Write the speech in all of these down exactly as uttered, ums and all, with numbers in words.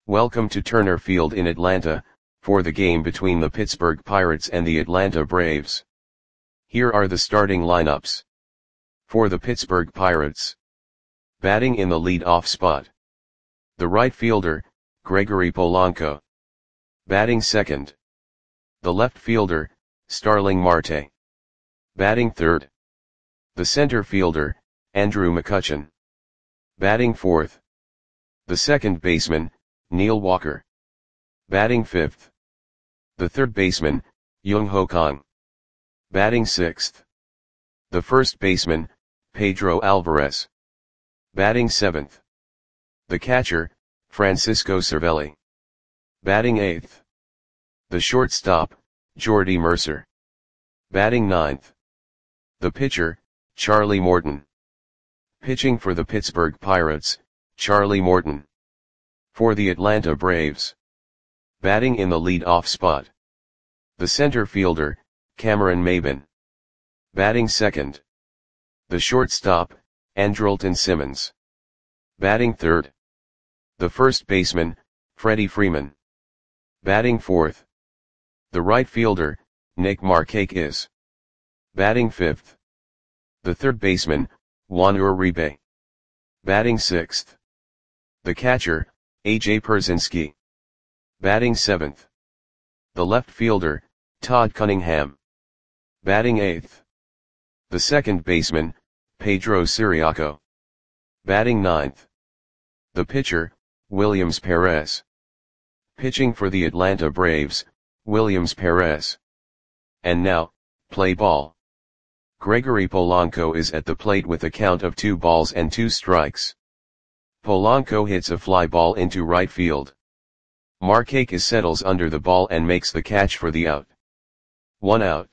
Welcome to Turner Field in Atlanta, for the game between the Pittsburgh Pirates and the Atlanta Braves. Here are the starting lineups. For the Pittsburgh Pirates. Batting in the lead-off spot. The right fielder, Gregory Polanco. Batting second. The left fielder, Starling Marte. Batting third. The center fielder, Andrew McCutchen. Batting fourth. The second baseman, Neil Walker. Batting fifth. The third baseman, Jung-Ho Kang. Batting sixth. The first baseman, Pedro Alvarez. Batting seventh. The catcher, Francisco Cervelli. Batting eighth. The shortstop, Jordy Mercer. Batting ninth. The pitcher, Charlie Morton. Pitching for the Pittsburgh Pirates, Charlie Morton. For the Atlanta Braves. Batting in the lead-off spot. The center fielder, Cameron Maybin. Batting second. The shortstop, Andrelton Simmons. Batting third. The first baseman, Freddie Freeman. Batting fourth. The right fielder, Nick Markakis. Batting fifth. The third baseman, Juan Uribe. Batting sixth. The catcher, A J Pierzynski. Batting seventh. The left fielder, Todd Cunningham. Batting eighth. The second baseman, Pedro Ciriaco. Batting ninth. The pitcher, Williams Perez. Pitching for the Atlanta Braves, Williams Perez. And now, play ball. Gregory Polanco is at the plate with a count of two balls and two strikes. Polanco hits a fly ball into right field. Markakis settles under the ball and makes the catch for the out. One out.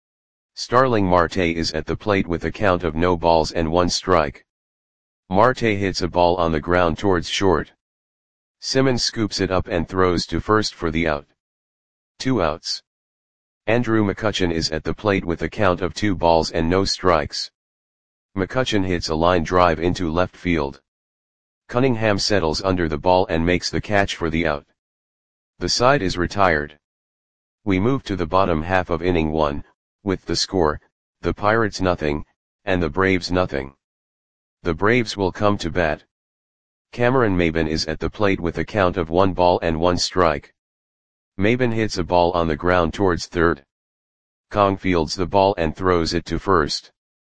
Starling Marte is at the plate with a count of no balls and one strike. Marte hits a ball on the ground towards short. Simmons scoops it up and throws to first for the out. Two outs. Andrew McCutchen is at the plate with a count of two balls and no strikes. McCutchen hits a line drive into left field. Cunningham settles under the ball and makes the catch for the out. The side is retired. We move to the bottom half of inning one, with the score, the Pirates nothing, and the Braves nothing. The Braves will come to bat. Cameron Maybin is at the plate with a count of one ball and one strike. Maybin hits a ball on the ground towards third. Kang fields the ball and throws it to first.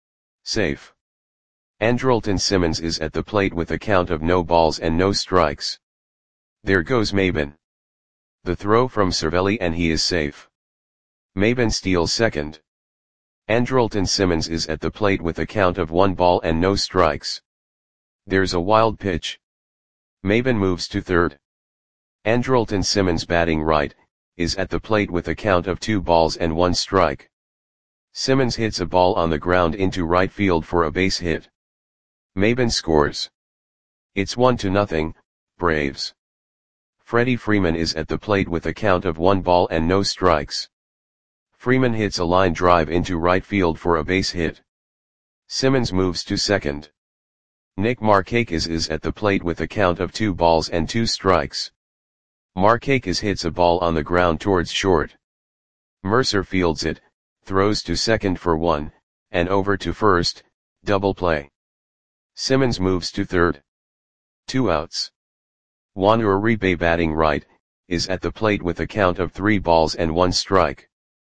Safe. Andrelton Simmons is at the plate with a count of no balls and no strikes. There goes Maybin. The throw from Cervelli and he is safe. Maybin steals second. Andrelton Simmons is at the plate with a count of one ball and no strikes. There's a wild pitch. Maybin moves to third. Andrelton Simmons, batting right, is at the plate with a count of two balls and one strike. Simmons hits a ball on the ground into right field for a base hit. Maybin scores. It's one to nothing, Braves. Freddie Freeman is at the plate with a count of one ball and no strikes. Freeman hits a line drive into right field for a base hit. Simmons moves to second. Nick Markakis is at the plate with a count of two balls and two strikes. Markakis hits a ball on the ground towards short. Mercer fields it, throws to second for one, and over to first, double play. Simmons moves to third. Two outs. Juan Uribe, batting right, is at the plate with a count of three balls and one strike.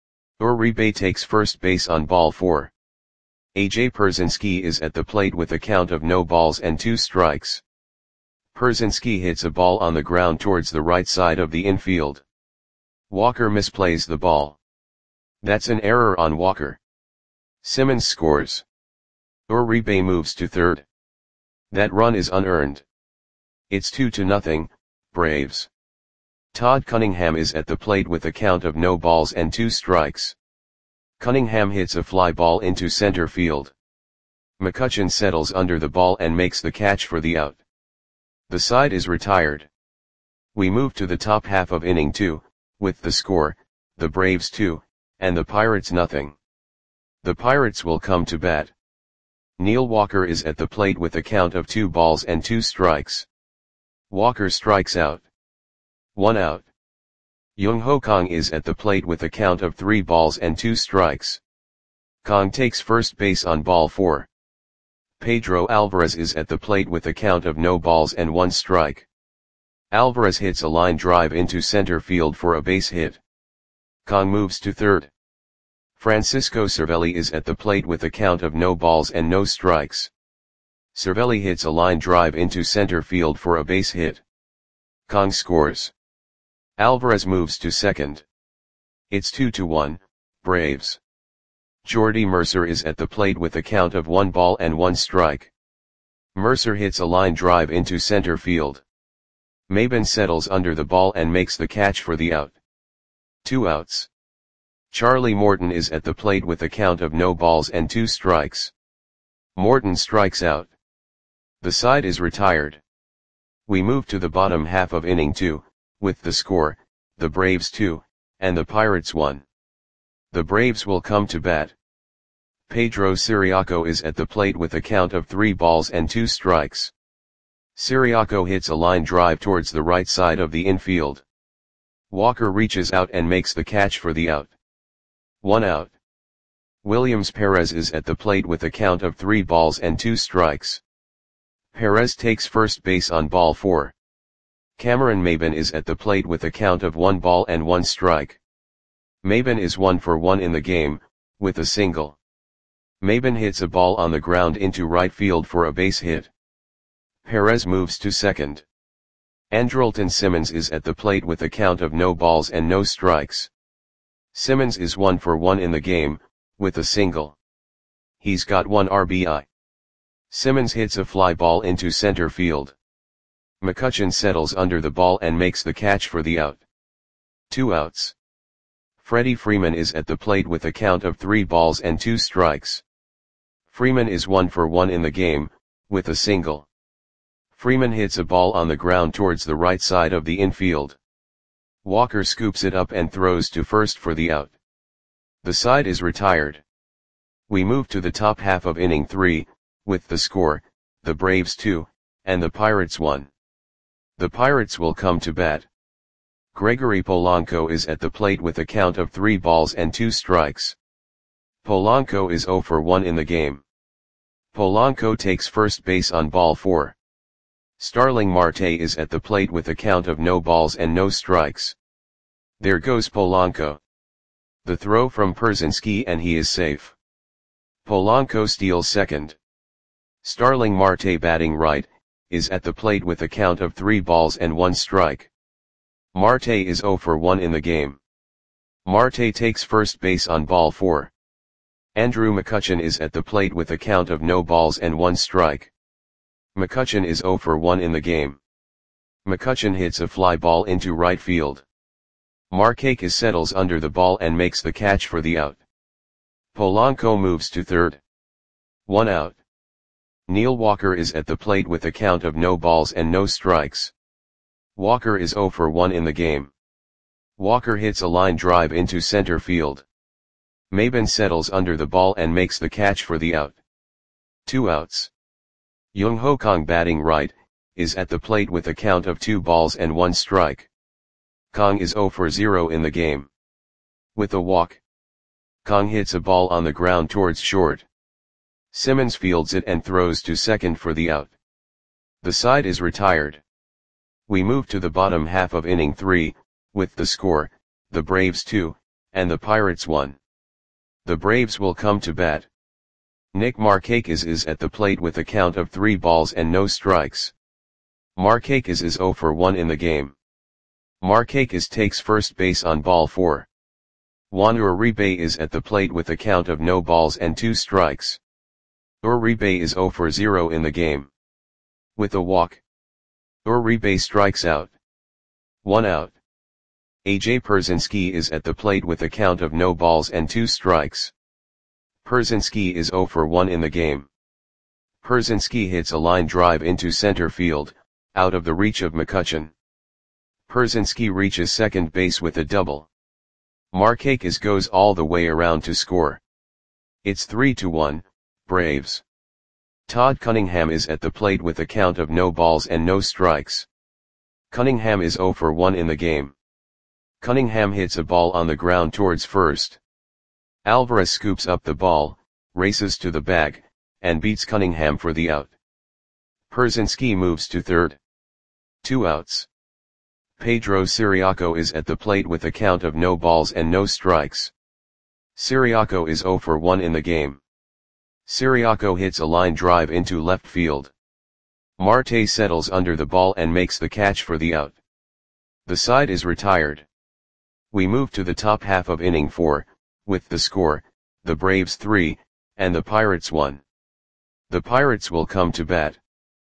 Uribe takes first base on ball four. A J Pierzynski is at the plate with a count of no balls and two strikes. Pierzynski hits a ball on the ground towards the right side of the infield. Walker misplays the ball. That's an error on Walker. Simmons scores. Uribe moves to third. That run is unearned. It's two to nothing, Braves. Todd Cunningham is at the plate with a count of no balls and two strikes. Cunningham hits a fly ball into center field. McCutchen settles under the ball and makes the catch for the out. The side is retired. We move to the top half of inning two, with the score, the Braves two, and the Pirates nothing. The Pirates will come to bat. Neil Walker is at the plate with a count of two balls and two strikes. Walker strikes out. One out. Jung Ho Kang is at the plate with a count of three balls and two strikes. Kang takes first base on ball four. Pedro Alvarez is at the plate with a count of no balls and one strike. Alvarez hits a line drive into center field for a base hit. Kang moves to third. Francisco Cervelli is at the plate with a count of no balls and no strikes. Cervelli hits a line drive into center field for a base hit. Kang scores. Alvarez moves to second. It's two to one, Braves. Jordy Mercer is at the plate with a count of one ball and one strike. Mercer hits a line drive into center field. Maben settles under the ball and makes the catch for the out. Two outs. Charlie Morton is at the plate with a count of no balls and two strikes. Morton strikes out. The side is retired. We move to the bottom half of inning two, with the score, the Braves two, and the Pirates one. The Braves will come to bat. Pedro Ciriaco is at the plate with a count of three balls and two strikes. Ciriaco hits a line drive towards the right side of the infield. Walker reaches out and makes the catch for the out. One out. Williams Perez is at the plate with a count of three balls and two strikes. Perez takes first base on ball four. Cameron Maben is at the plate with a count of one ball and one strike. Maben is one for one in the game, with a single. Maben hits a ball on the ground into right field for a base hit. Perez moves to second. Andrelton Simmons is at the plate with a count of no balls and no strikes. Simmons is one for one in the game, with a single. He's got one R B I. Simmons hits a fly ball into center field. McCutchen settles under the ball and makes the catch for the out. Two outs. Freddie Freeman is at the plate with a count of three balls and two strikes. Freeman is one for one in the game, with a single. Freeman hits a ball on the ground towards the right side of the infield. Walker scoops it up and throws to first for the out. The side is retired. We move to the top half of inning three, with the score, the Braves two, and the Pirates one. The Pirates will come to bat. Gregory Polanco is at the plate with a count of three balls and two strikes. Polanco is zero for one in the game. Polanco takes first base on ball four. Starling Marte is at the plate with a count of no balls and no strikes. There goes Polanco. The throw from Pierzynski and he is safe. Polanco steals second. Starling Marte, batting right, is at the plate with a count of three balls and one strike. Marte is zero for one in the game. Marte takes first base on ball four. Andrew McCutchen is at the plate with a count of no balls and one strike. McCutchen is zero for one in the game. McCutchen hits a fly ball into right field. Markakis settles under the ball and makes the catch for the out. Polanco moves to third. One out. Neil Walker is at the plate with a count of no balls and no strikes. Walker is zero for one in the game. Walker hits a line drive into center field. Maben settles under the ball and makes the catch for the out. Two outs. Jung Ho Kang, batting right, is at the plate with a count of two balls and one strike. Kang is zero for zero in the game. With a walk, Kang hits a ball on the ground towards short. Simmons fields it and throws to second for the out. The side is retired. We move to the bottom half of inning three, with the score, the Braves two, and the Pirates one. The Braves will come to bat. Nick Markakis is at the plate with a count of three balls and no strikes. Markakis is zero for one in the game. Markakis takes first base on ball four. Juan Uribe is at the plate with a count of no balls and two strikes. Uribe is zero for zero in the game. With a walk, Uribe strikes out. One out. A J Pierzynski is at the plate with a count of no balls and two strikes. Pierzynski is zero for one in the game. Pierzynski hits a line drive into center field, out of the reach of McCutchen. Pierzynski reaches second base with a double. Markakis goes all the way around to score. It's three to one, Braves. Todd Cunningham is at the plate with a count of no balls and no strikes. Cunningham is zero for one in the game. Cunningham hits a ball on the ground towards first. Alvarez scoops up the ball, races to the bag, and beats Cunningham for the out. Pierzynski moves to third. Two outs. Pedro Ciriaco is at the plate with a count of no balls and no strikes. Ciriaco is zero for one in the game. Ciriaco hits a line drive into left field. Marte settles under the ball and makes the catch for the out. The side is retired. We move to the top half of inning four, with the score, the Braves three, and the Pirates one. The Pirates will come to bat.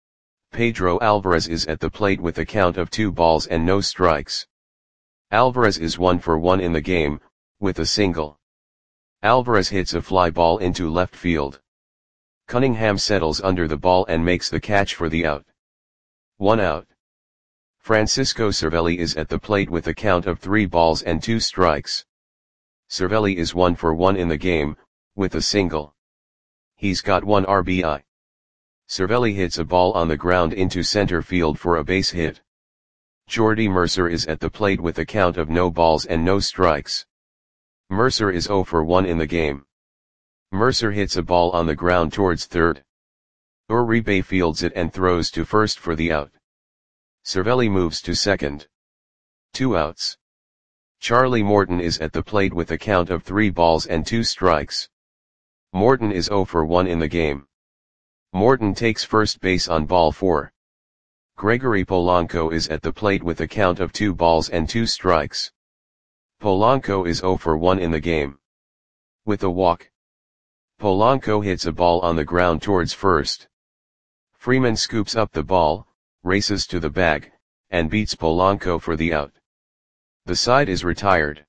Pedro Alvarez is at the plate with a count of two balls and no strikes. Alvarez is one for one in the game, with a single. Alvarez hits a fly ball into left field. Cunningham settles under the ball and makes the catch for the out. One out. Francisco Cervelli is at the plate with a count of three balls and two strikes. Cervelli is one for one in the game, with a single. He's got one R B I. Cervelli hits a ball on the ground into center field for a base hit. Jordy Mercer is at the plate with a count of no balls and no strikes. Mercer is zero for one in the game. Mercer hits a ball on the ground towards third. Uribe fields it and throws to first for the out. Cervelli moves to second. Two outs. Charlie Morton is at the plate with a count of three balls and two strikes. Morton is zero for one in the game. Morton takes first base on ball four. Gregory Polanco is at the plate with a count of two balls and two strikes. Polanco is zero for one in the game. With a walk. Polanco hits a ball on the ground towards first. Freeman scoops up the ball, races to the bag, and beats Polanco for the out. The side is retired.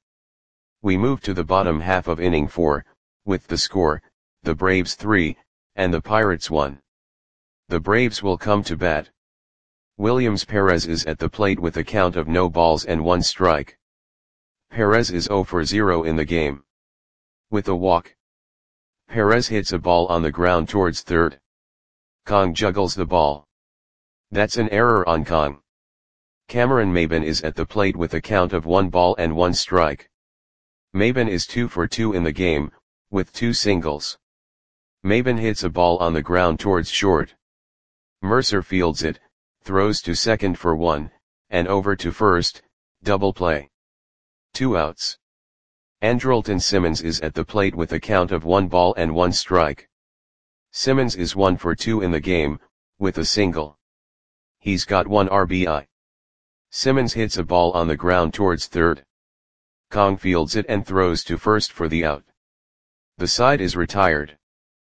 We move to the bottom half of inning four, with the score, the Braves three, and the Pirates one. The Braves will come to bat. Williams Perez is at the plate with a count of no balls and one strike. Perez is zero for zero in the game. With a walk. Perez hits a ball on the ground towards third. Kong juggles the ball. That's an error on Kong. Cameron Maybin is at the plate with a count of one ball and one strike. Maybin is two for two in the game, with two singles. Maybin hits a ball on the ground towards short. Mercer fields it, throws to second for one, and over to first, double play. Two outs. Andrelton Simmons is at the plate with a count of one ball and one strike. Simmons is one for two in the game, with a single. He's got one R B I. Simmons hits a ball on the ground towards third. Kong fields it and throws to first for the out. The side is retired.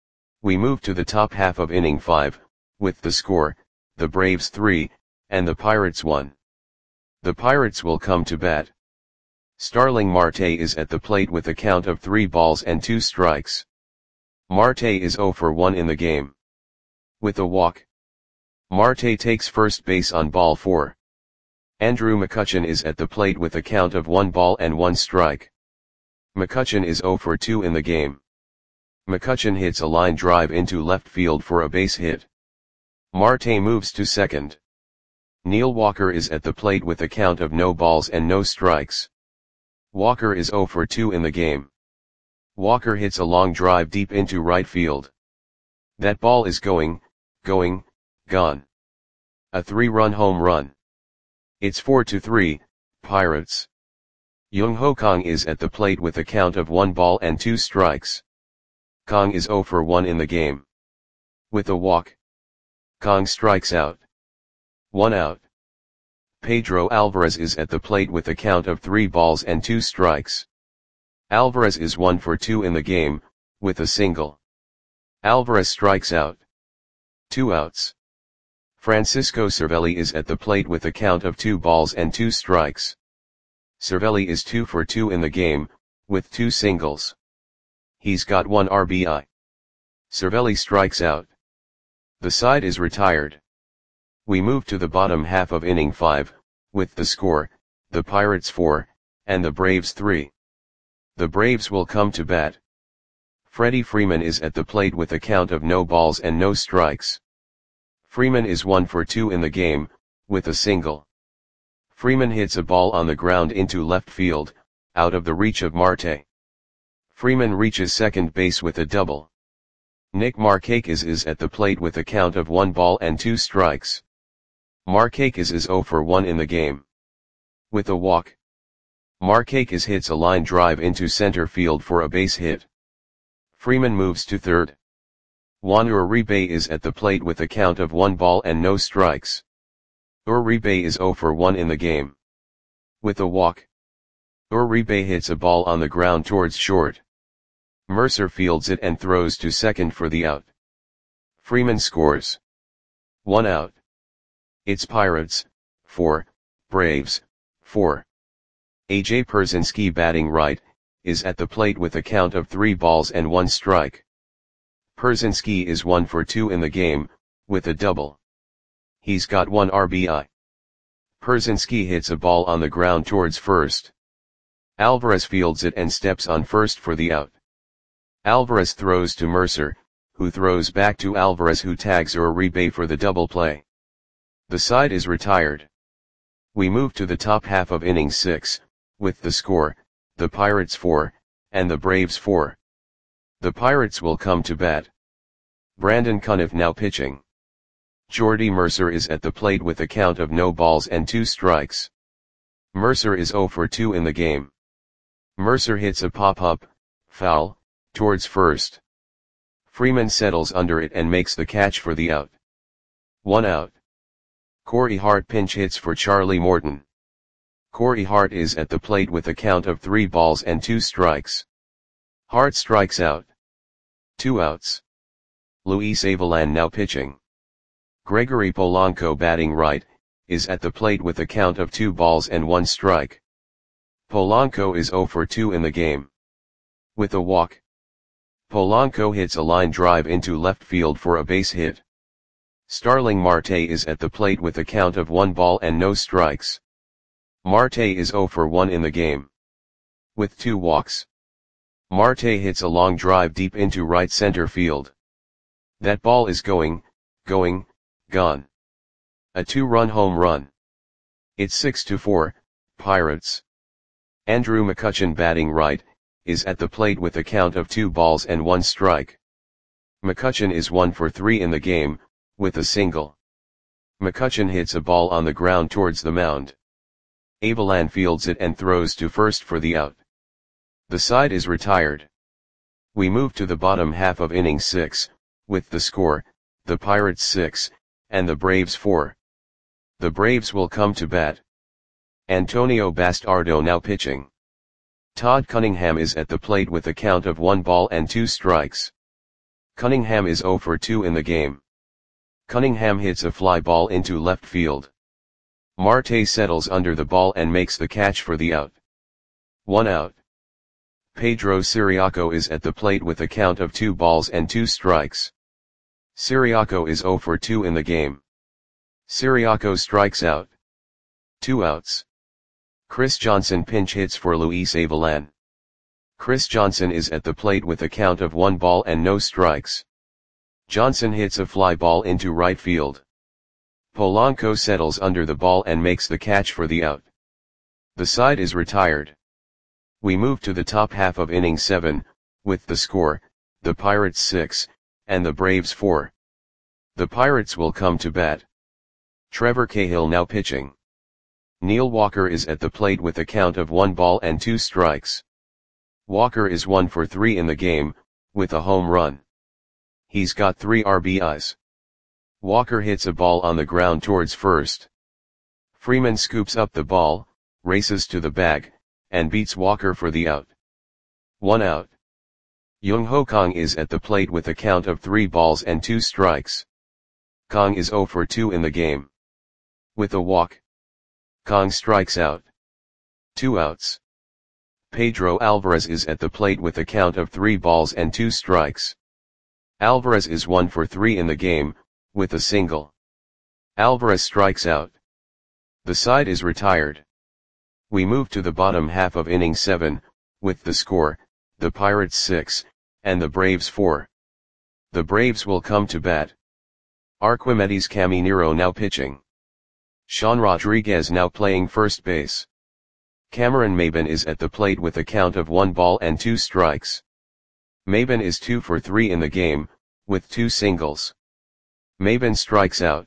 We move to the top half of inning five, with the score, the Braves three, and the Pirates one. The Pirates will come to bat. Starling Marte is at the plate with a count of three balls and two strikes. Marte is zero for one in the game. With a walk. Marte takes first base on ball four. Andrew McCutchen is at the plate with a count of one ball and one strike. McCutchen is zero for two in the game. McCutchen hits a line drive into left field for a base hit. Marte moves to second. Neil Walker is at the plate with a count of no balls and no strikes. Walker is zero for two in the game. Walker hits a long drive deep into right field. That ball is going, going, gone. A three-run home run. It's four to three, Pirates. Young Ho Kong is at the plate with a count of one ball and two strikes. Kong is zero for one in the game. With a walk. Kong strikes out. One out. Pedro Alvarez is at the plate with a count of three balls and two strikes. Alvarez is one for two in the game, with a single. Alvarez strikes out. Two outs. Francisco Cervelli is at the plate with a count of two balls and two strikes. Cervelli is two for two in the game, with two singles. He's got one R B I. Cervelli strikes out. The side is retired. We move to the bottom half of inning five, with the score, the Pirates four, and the Braves three. The Braves will come to bat. Freddie Freeman is at the plate with a count of no balls and no strikes. Freeman is one for two in the game, with a single. Freeman hits a ball on the ground into left field, out of the reach of Marte. Freeman reaches second base with a double. Nick Markakis is at the plate with a count of one ball and two strikes. Markakis is zero for one in the game. With a walk, Markakis hits a line drive into center field for a base hit. Freeman moves to third. Juan Uribe is at the plate with a count of one ball and no strikes. Uribe is zero for one in the game. With a walk, Uribe hits a ball on the ground towards short. Mercer fields it and throws to second for the out. Freeman scores. One out. It's Pirates, four, Braves, four. A J Pierzynski, batting right, is at the plate with a count of three balls and one strike. Pierzynski is one for two in the game, with a double. He's got one R B I. Pierzynski hits a ball on the ground towards first. Alvarez fields it and steps on first for the out. Alvarez throws to Mercer, who throws back to Alvarez, who tags Uribe for the double play. The side is retired. We move to the top half of inning six, with the score, the Pirates four, and the Braves four. The Pirates will come to bat. Brandon Cuniff now pitching. Jordy Mercer is at the plate with a count of no balls and two strikes. Mercer is zero for two in the game. Mercer hits a pop-up, foul, towards first. Freeman settles under it and makes the catch for the out. One out. Corey Hart pinch hits for Charlie Morton. Corey Hart is at the plate with a count of three balls and two strikes. Hart strikes out. Two outs. Luis Avilan now pitching. Gregory Polanco, batting right, is at the plate with a count of two balls and one strike. Polanco is zero for two in the game. With a walk, Polanco hits a line drive into left field for a base hit. Starling Marte is at the plate with a count of one ball and no strikes. Marte is zero for one in the game. With two walks, Marte hits a long drive deep into right center field. That ball is going, going, gone. A two-run home run. It's six to four, Pirates. Andrew McCutchen, batting right, is at the plate with a count of two balls and one strike. McCutchen is one for three in the game, with a single. McCutchen hits a ball on the ground towards the mound. Avilan fields it and throws to first for the out. The side is retired. We move to the bottom half of inning six, with the score, the Pirates six, and the Braves four. The Braves will come to bat. Antonio Bastardo now pitching. Todd Cunningham is at the plate with a count of one ball and two strikes. Cunningham is zero for two in the game. Cunningham hits a fly ball into left field. Marte settles under the ball and makes the catch for the out. One out. Pedro Ciriaco is at the plate with a count of two balls and two strikes. Ciriaco is zero for two in the game. Ciriaco strikes out. Two outs. Chris Johnson pinch hits for Luis Avilan. Chris Johnson is at the plate with a count of one ball and no strikes. Johnson hits a fly ball into right field. Polanco settles under the ball and makes the catch for the out. The side is retired. We move to the top half of inning seven, with the score, the Pirates six, and the Braves four. The Pirates will come to bat. Trevor Cahill now pitching. Neil Walker is at the plate with a count of one ball and two strikes. Walker is one for three in the game, with a home run. He's got three R B Is. Walker hits a ball on the ground towards first. Freeman scoops up the ball, races to the bag, and beats Walker for the out. One out. Young Ho Kong is at the plate with a count of three balls and two strikes. Kong is zero for two in the game. With a walk, Kong strikes out. Two outs. Pedro Alvarez is at the plate with a count of three balls and two strikes. Alvarez is one for three in the game, with a single. Alvarez strikes out. The side is retired. We move to the bottom half of inning seven, with the score, the Pirates six, and the Braves four. The Braves will come to bat. Arquimedes Caminero now pitching. Sean Rodriguez now playing first base. Cameron Maybin is at the plate with a count of one ball and two strikes. Maybin is two for three in the game, with two singles. Maybin strikes out.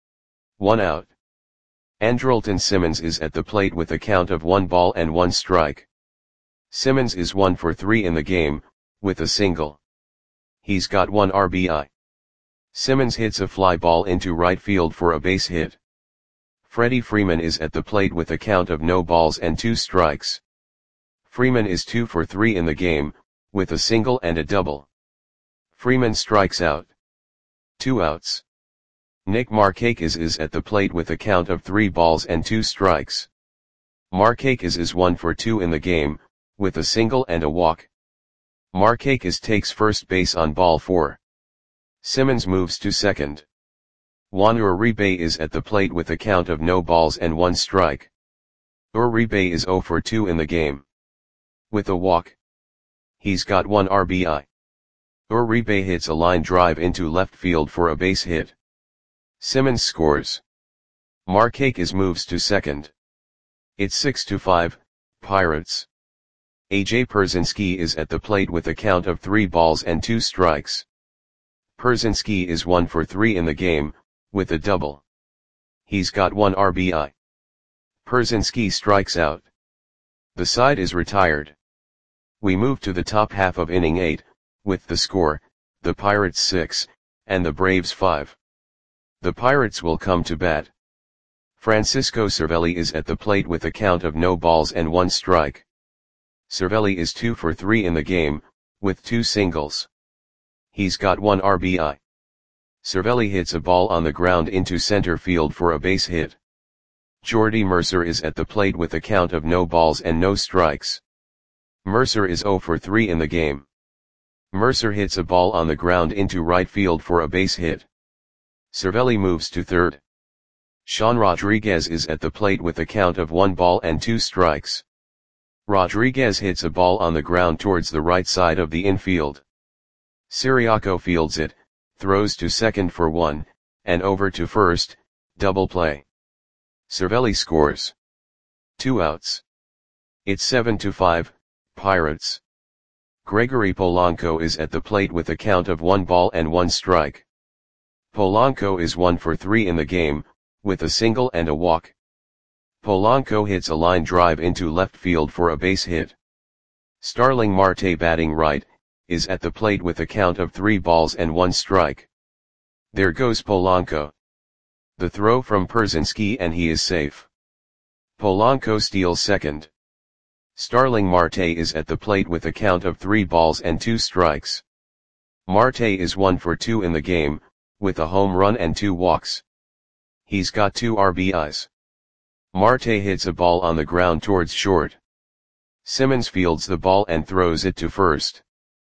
One out. Andrelton Simmons is at the plate with a count of one ball and one strike. Simmons is one for three in the game, with a single. He's got one R B I. Simmons hits a fly ball into right field for a base hit. Freddie Freeman is at the plate with a count of no balls and two strikes. Freeman is two for three in the game, with a single and a double. Freeman strikes out. Two outs. Nick Markakis is at the plate with a count of three balls and two strikes. Markakis is one for two in the game, with a single and a walk. Markakis takes first base on ball four. Simmons moves to second. Juan Uribe is at the plate with a count of no balls and one strike. Uribe is zero for two in the game. With a walk. He's got one R B I. Uribe hits a line drive into left field for a base hit. Simmons scores. Markakis moves to second. It's six to five, Pirates. A J Pierzynski is at the plate with a count of three balls and two strikes. Pierzynski is one for three in the game, with a double. He's got one R B I. Pierzynski strikes out. The side is retired. We move to the top half of inning eight, with the score, the Pirates six, and the Braves five. The Pirates will come to bat. Francisco Cervelli is at the plate with a count of no balls and one strike. Cervelli is two for three in the game, with two singles. He's got one R B I. Cervelli hits a ball on the ground into center field for a base hit. Jordy Mercer is at the plate with a count of no balls and no strikes. Mercer is zero for three in the game. Mercer hits a ball on the ground into right field for a base hit. Cervelli moves to third. Sean Rodriguez is at the plate with a count of one ball and two strikes. Rodriguez hits a ball on the ground towards the right side of the infield. Ciriaco fields it, throws to second for one, and over to first, double play. Cervelli scores. Two outs. It's seven to five, Pirates. Gregory Polanco is at the plate with a count of one ball and one strike. Polanco is one for three in the game, with a single and a walk. Polanco hits a line drive into left field for a base hit. Starling Marte, batting right, is at the plate with a count of three balls and one strike. There goes Polanco. The throw from Pierzynski and he is safe. Polanco steals second. Starling Marte is at the plate with a count of three balls and two strikes. Marte is one for two in the game, with a home run and two walks. He's got two R B Is. Marte hits a ball on the ground towards short. Simmons fields the ball and throws it to first.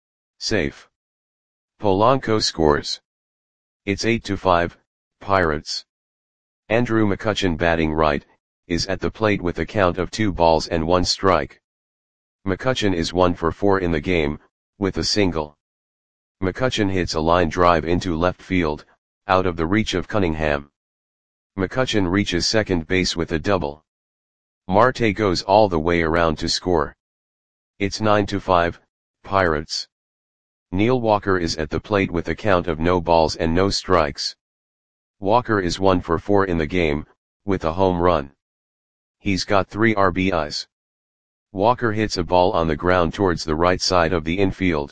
Safe. Polanco scores. It's eight to five, Pirates. Andrew McCutchen, batting right, is at the plate with a count of two balls and one strike. McCutchen is one for four in the game, with a single. McCutchen hits a line drive into left field, out of the reach of Cunningham. McCutchen reaches second base with a double. Marte goes all the way around to score. It's nine to five, Pirates. Neil Walker is at the plate with a count of no balls and no strikes. Walker is one for four in the game, with a home run. He's got three R B Is. Walker hits a ball on the ground towards the right side of the infield.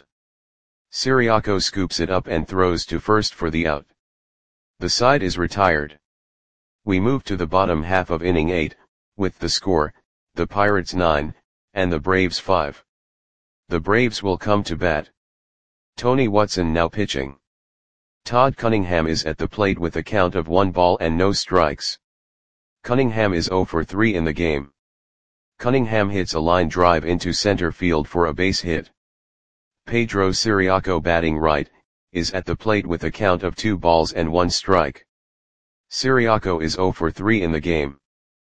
Ciriaco scoops it up and throws to first for the out. The side is retired. We move to the bottom half of inning eight, with the score, the Pirates nine, and the Braves five. The Braves will come to bat. Tony Watson now pitching. Todd Cunningham is at the plate with a count of one ball and no strikes. Cunningham is zero for three in the game. Cunningham hits a line drive into center field for a base hit. Pedro Ciriaco, batting right, is at the plate with a count of two balls and one strike. Ciriaco is zero for three in the game.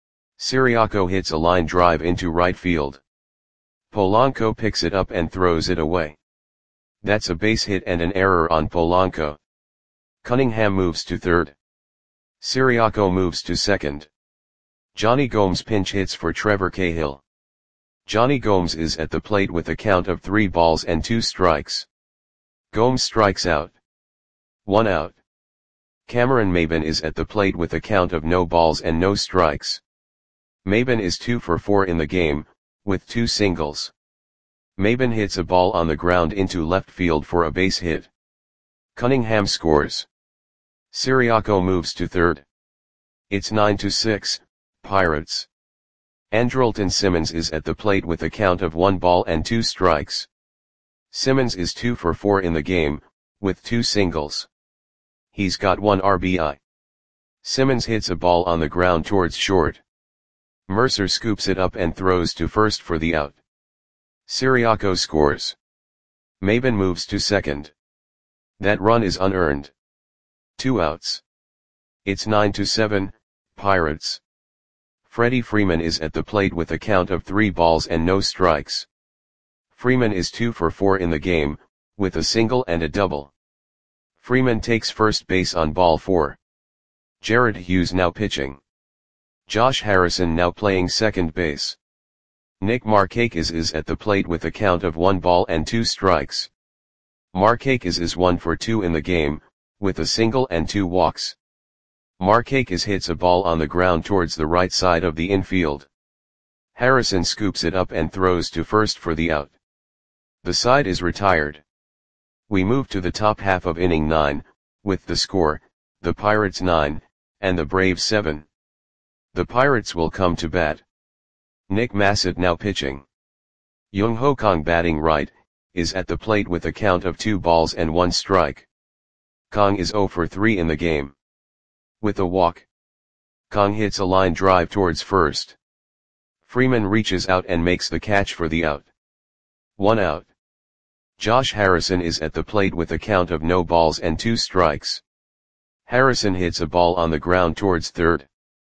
Ciriaco hits a line drive into right field. Polanco picks it up and throws it away. That's a base hit and an error on Polanco. Cunningham moves to third. Ciriaco moves to second. Johnny Gomes pinch hits for Trevor Cahill. Johnny Gomes is at the plate with a count of three balls and two strikes. Gomes strikes out. One out. Cameron Maybin is at the plate with a count of no balls and no strikes. Maybin is two for four in the game, with two singles. Maybin hits a ball on the ground into left field for a base hit. Cunningham scores. Ciriaco moves to third. It's nine to six, Pirates. Andrelton Simmons is at the plate with a count of one ball and two strikes. Simmons is two for four in the game, with two singles. He's got one R B I. Simmons hits a ball on the ground towards short. Mercer scoops it up and throws to first for the out. Ciriaco scores. Maybin moves to second. That run is unearned. Two outs. It's nine to seven, Pirates. Freddie Freeman is at the plate with a count of three balls and no strikes. Freeman is two for four in the game, with a single and a double. Freeman takes first base on ball four. Jared Hughes now pitching. Josh Harrison now playing second base. Nick Markakis is at the plate with a count of one ball and two strikes. Markakis is one for two in the game, with a single and two walks. Markakis hits a ball on the ground towards the right side of the infield. Harrison scoops it up and throws to first for the out. The side is retired. We move to the top half of inning nine, with the score, the Pirates nine, and the Braves seven. The Pirates will come to bat. Nick Massett now pitching. Young Ho Kang batting right, is at the plate with a count of two balls and one strike. Kang is zero for three in the game. With a walk, Kang hits a line drive towards first. Freeman reaches out and makes the catch for the out. One out. Josh Harrison is at the plate with a count of no balls and two strikes. Harrison hits a ball on the ground towards third.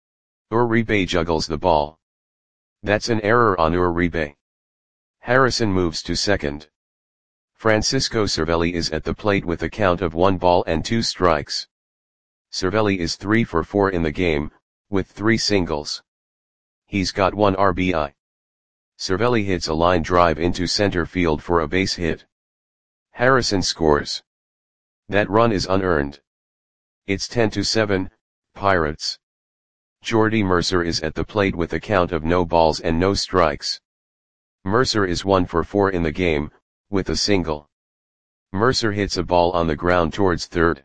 Uribe juggles the ball. That's an error on Uribe. Harrison moves to second. Francisco Cervelli is at the plate with a count of one ball and two strikes. Cervelli is three for four in the game, with three singles. He's got one R B I. Cervelli hits a line drive into center field for a base hit. Harrison scores. That run is unearned. It's ten to seven, Pirates. Jordy Mercer is at the plate with a count of no balls and no strikes. Mercer is one for four in the game, with a single. Mercer hits a ball on the ground towards third.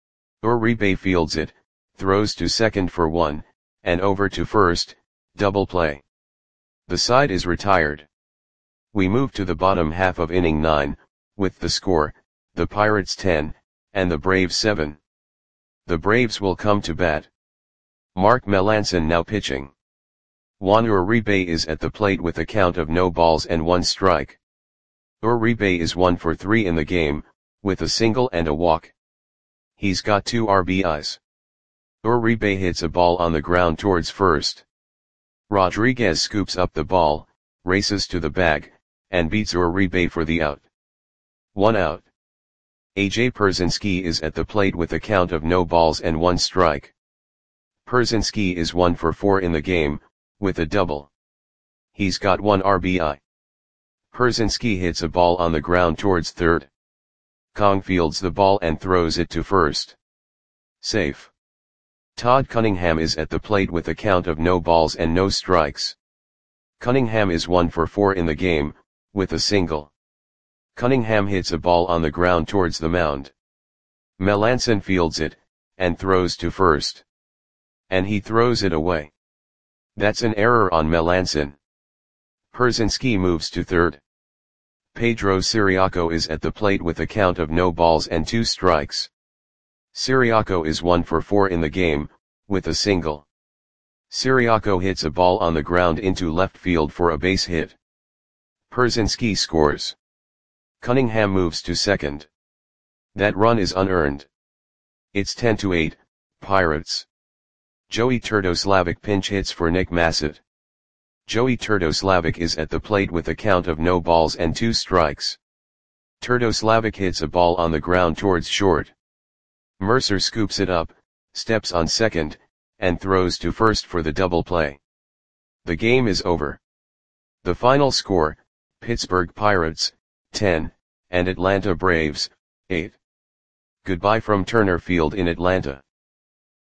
Uribe fields it, throws to second for one, and over to first, double play. The side is retired. We move to the bottom half of inning nine, with the score, the Pirates ten, and the Braves seven. The Braves will come to bat. Mark Melancon now pitching. Juan Uribe is at the plate with a count of no balls and one strike. Uribe is one for three in the game, with a single and a walk. He's got two R B Is. Uribe hits a ball on the ground towards first. Rodriguez scoops up the ball, races to the bag, and beats Uribe for the out. One out. A J Pierzynski is at the plate with a count of no balls and one strike. Pierzynski is one for four in the game, with a double. He's got one R B I. Pierzynski hits a ball on the ground towards third. Kang fields the ball and throws it to first. Safe. Todd Cunningham is at the plate with a count of no balls and no strikes. Cunningham is one for four in the game, with a single. Cunningham hits a ball on the ground towards the mound. Melancon fields it, and throws to first. And he throws it away. That's an error on Melancon. Pierzynski moves to third. Pedro Ciriaco is at the plate with a count of no balls and two strikes. Ciriaco is one for four in the game, with a single. Ciriaco hits a ball on the ground into left field for a base hit. Pierzynski scores. Cunningham moves to second. That run is unearned. It's ten to eight, Pirates. Joey Turdoslavic pinch hits for Nick Massett. Joey Turdoslavic is at the plate with a count of no balls and two strikes. Turdoslavic hits a ball on the ground towards short. Mercer scoops it up, steps on second, and throws to first for the double play. The game is over. The final score, Pittsburgh Pirates, ten, and Atlanta Braves, eight. Goodbye from Turner Field in Atlanta.